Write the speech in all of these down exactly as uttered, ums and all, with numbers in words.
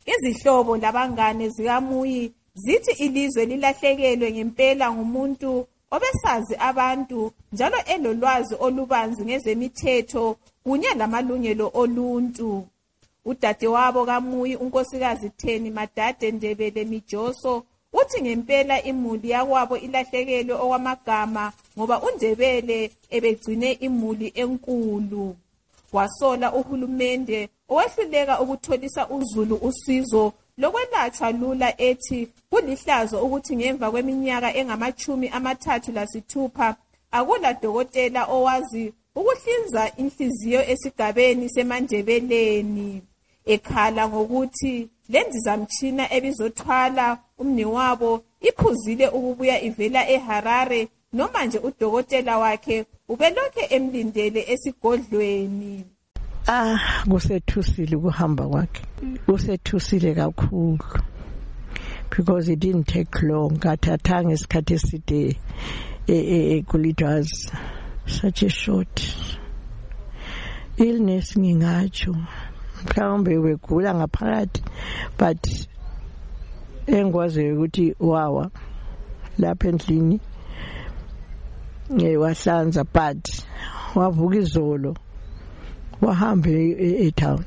Izihlobo labangane zikaMuyi zithi ilizwe lilahlekelwe ngempela ngumuntu obesazi abantu njalo elolwazi olubanzi ngezemithetho kunye lamalungelo oluntu. Udadewabo kaMuyi unkosikazi Theni Madade Ndebele Mijoso uthi ngempela imuli yakwabo ilahlekelwe okwamagama ngoba uNdebele ebegcine imuli enkulu. Wasola uhulumende owehluleka ukutholisa uZulu usizo lokwelatshwa lula ethi kulihlazo ukuthi ngemva kweminyaka engamachumi amathathu lasithupha akula dokotela owazi ukuhlinza inhliziyo esigabeni seMandebeleni. Ekhala ngokuthi lendizamtshina ebizothwala umnewabo iphuzile ukubuya ivela eHarare noma nje udokotela wakhe ubelokhe emlindele esigodlweni. Ah, kusethusile ukuhamba kwakhe. Kusethusile kakhulu. Because it didn't take long. Kathathanga isikhathi eside. It was such a short illness ngingatsho. Mhlawumbe wegula ngaphakathi but engikwazi ukuthi wawa lapha endlini ngewahlanza but wavuka izolo wahamba e-town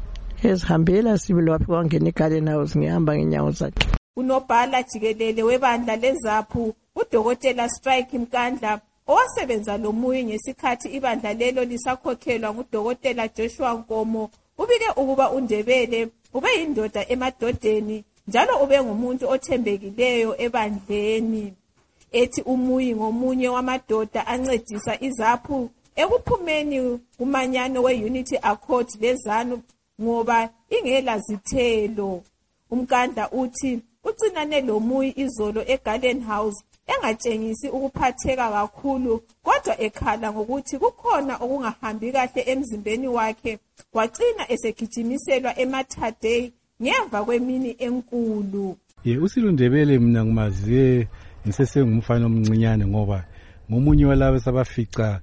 ezihambela sibili waphi kwangena egarden house ngihamba ngenyawo zakhe. Unobhala jikelele webandla leZAPHU udokotela Strike Mkandla owasebenza loMuyi ngesikhathi ibandla lelo lisakhokhelwa ngudokotela Joshua Nkomo ubike ukuba uNdebele ube yindoda emadodeni njalo ube ngumuntu othembekileyo ebandleni. Ethi uMuyi ngomunye wamadoda ancedisa iZAPHU ekuphumeni kumanyano we-Unity Accord leZANU ngoba ingela zithelo. Umkandla uthi ucinane loMuyi izolo eGarden House engatshengisi ukuphatheka kakhulu kodwa ekhala ngokuthi kukhona okungahambi kahle emzimbeni wakhe wagcina esegijimiselwa eMatadei ngemva kwemini enkulu. Ye uSilo Ndebele mina ngimaziye ngisesengumfana omncinyane ngoba ngomunye walabo sabafica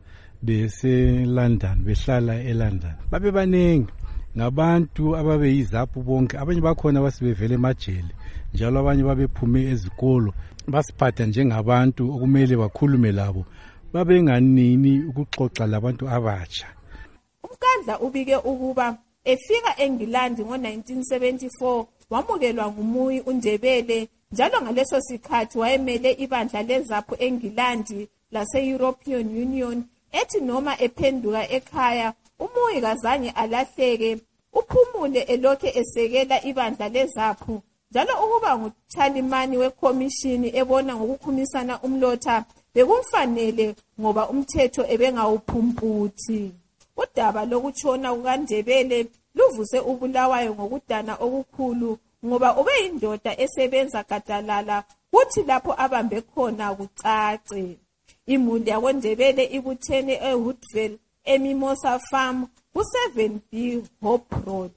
bese London behlala eLondon. Babe banengi ngabantu ababe yiZAPHU bonke abanye bakhona basibevele emajele njalo abanye babephume ezikolo basiphatha njengabantu okumele bakhulume labo babenganini ukuxoxa labantu abatsha. Umkandla ubike ukuba efika eNgilandi ngo nineteen seventy-four wamukelwa nguMuyi uNdebele njalo ngaleso sikhathi wayemele ibandla leZAPHU eNgilandi lase-European Union ethi noma ephenduka ekhaya uMuyi kazange alahleke uphumule elokhe esekela ibandla leZAPHU njalo ukuba nguchalimani wekhomishini ebona ngokukhumisana umlotha bekumfanele ngoba umthetho ebengawuphumputhi. Udaba lokutshona kukaNdebele luvuse uBulawayo ngokudana okukhulu ngoba ube yindoda esebenza gadalala kuthi lapho abambe khona kucace. Imuli yakoNdebele ibuthene eWoodville eMimosa Farm ku-seven B Hope Road.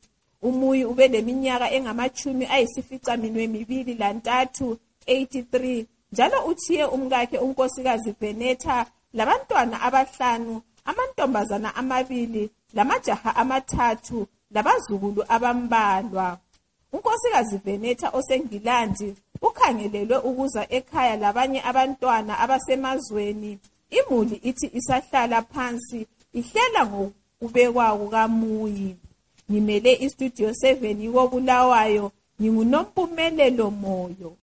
uMuyi ube leminyaka engamachumi ayisifica minwe mibili lantathu eighty-three njalo uthiye umkakhe unkosikazi Veneta labantwana abahlanu amantombazana amabili lamajaha amathathu labazukulu abambalwa. Unkosikazi Veneta oseNgilandi ukhangelelwe ukuza ekhaya labanye abantwana abasemazweni. Imuli ithi isahlala phansi ihlela ngokubekwa kukaMuyi. Ngimele iStudio seven yikoBulawayo nginguNompumelelo Moyo.